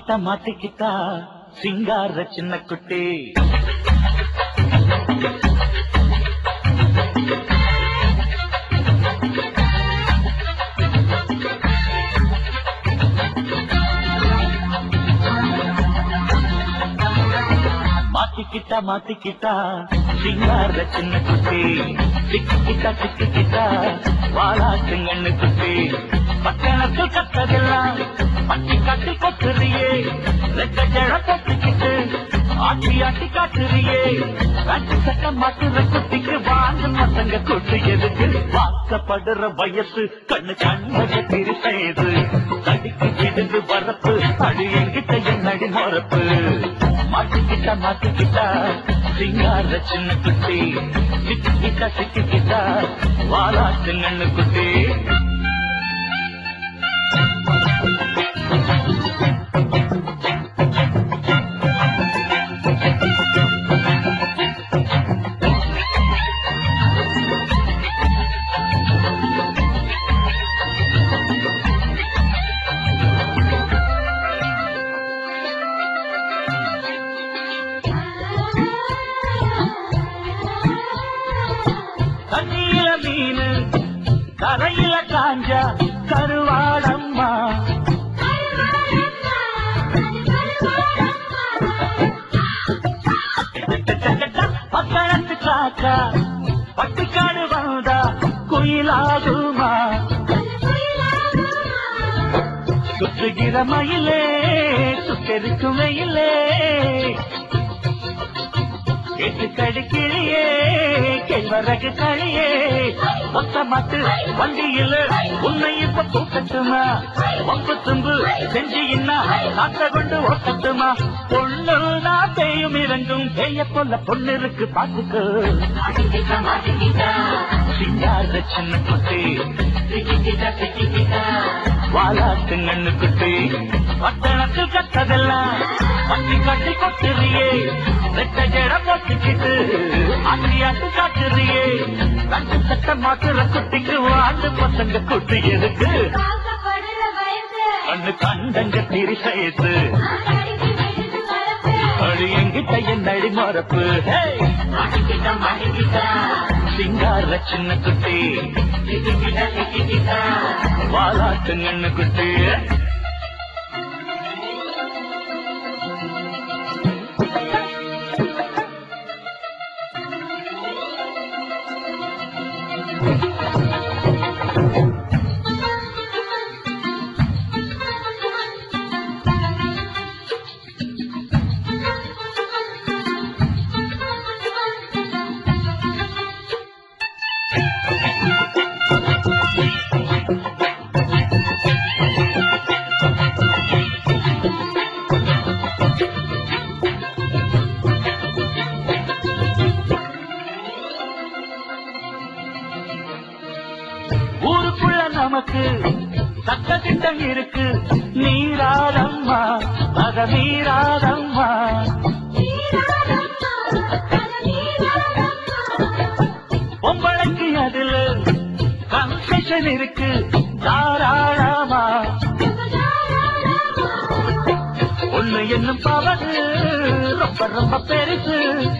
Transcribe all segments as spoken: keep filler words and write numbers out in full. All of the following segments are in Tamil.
மாட்டிக்கிட்டா மாட்டிக்கிட்டா சிங்கார சின்ன குட்டி மாட்டிக்கிட்டா மாட்டிக்கிட்டா சிங்கார சின்ன குட்டி சிக்கிக்கிட்டா சிக்கிக்கிட்டா வாழாட்டு கண்ணு குட்டி பட்டணத்தில் கத்ததெல்லாம் பட்டி காட்டி கொத்துறியே ரெட்ட ஜழ கொட்டிக்கிட்டு ஆட்டி ஆட்டி காட்டுறியே கட்டி சட்ட மாட்டுற குட்டிக்கு வாங்க பசங்க கொட்டு எதுக்கு வாக்கப்படுற வயசு கண்ணு கண்ணக திரு செய்து தடிக்கு கிடுந்து வரப்பு அடி எங்கிட்ட என்னடி மொறப்பு மாட்டிக்கிட்டா மாட்டிக்கிட்டா சிங்கார சின்ன குட்டி சிக்கிக்கிட்டா சிக்கிக்கிட்டா வாழாட்டு கண்ணு குட்டி தண்ணியில மீனு கரையில காஞ்சா கருவாடம்மா பக்கணத்து காக்கா பட்டிக்காடு வந்தா குயிலாகுமா சுற்றுகிற மயிலே சுத்தெருக்கும் வெயிலே கேட்டு கடிக்கிறியே கேழ்வரகு களியே மொத்த மாட்டு வண்டியில் உன்னை இப்ப தூக்கட்டுமா ஒப்பு தும்பு செஞ்சு இன்னா காத்த கொண்டு ஓட்டட்டுமா பொண்ணு நான் பெய்யும் இறங்கும் பெய்ய போல பொண்ணு இருக்கு பாத்துக்கு சிங்கார சின்ன குட்டி வாழாட்டு கண்ணு குட்டி பட்டணத்தில் கத்ததெல்லாம் பட்டி கட்டி கொட்டுறியே ரெட்ட ஜட போட்டுக்கிட்டு ஆட்டி ஆட்டு காட்டுறியே கண்டு சட்ட மாட்டுற குட்டிக்கு வாழ்ந்து பசங்க குட்டி எதுக்கு கண்ணு கண்டங்க திரி செய்து அடி எங்கிட்ட என்னடி மறப்பு சிங்கார சின்ன குட்டி வாழாட்டு கண்ணு குட்டி ஊருக்குள்ள நமக்கு சட்ட திட்டம் இருக்கு நீராதம்மா அத நீராதம்மா பொம்பளைக்கு அதுல கன்செஷன் இருக்கு தாராளமா ஒண்ணு என்னும் பவரு ரொம்ப ரொம்ப பெருசு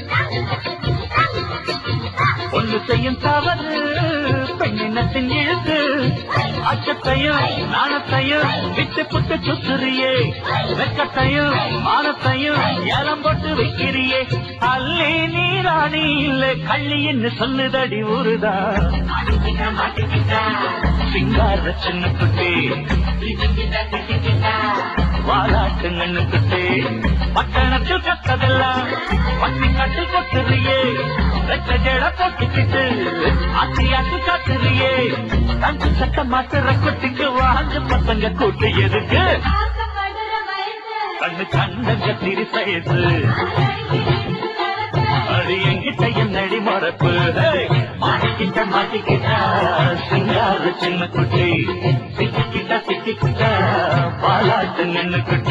ஒண்ணு செய்யும் தவறு பெண்ணினத்தின் இழுத்து அச்சத்தையும் நாணத்தையும் விட்டு புட்டு சுத்துறியே வெக்கத்தையும் மானத்தையும் ஏலம் போட்டு வைக்கிறியே அல்லே நீராணி இல்ல கள்ளின்னு சொல்லுதடி ஊருதா சிங்கார சின்ன குட்டி வாழாட்டு கண்ணு குட்டி பட்டணத்தில் கத்ததெல்லாம் பட்டி கட்டி கொட்டுறியே ரெட்ட ஜட போட்டுக்கிட்டு ஆட்டி ஆட்டி காட்டுறியே கண்டு சட்ட மாட்டுற குட்டிக்கு வாழ்ந்து பசங்க கூட்டு எதுக்கு கண்ணு கண்டங்க திரி செய்து அடி எங்கிட்ட என்னடி மறப்பு மாட்டிக்கிட்ட மாட்டிக்கிட்டா சிங்கார சின்ன குட்டி சிக்கிக்கிட்ட சிக்கிக்கிட்ட வாழாட்டு கண்ணு குட்டி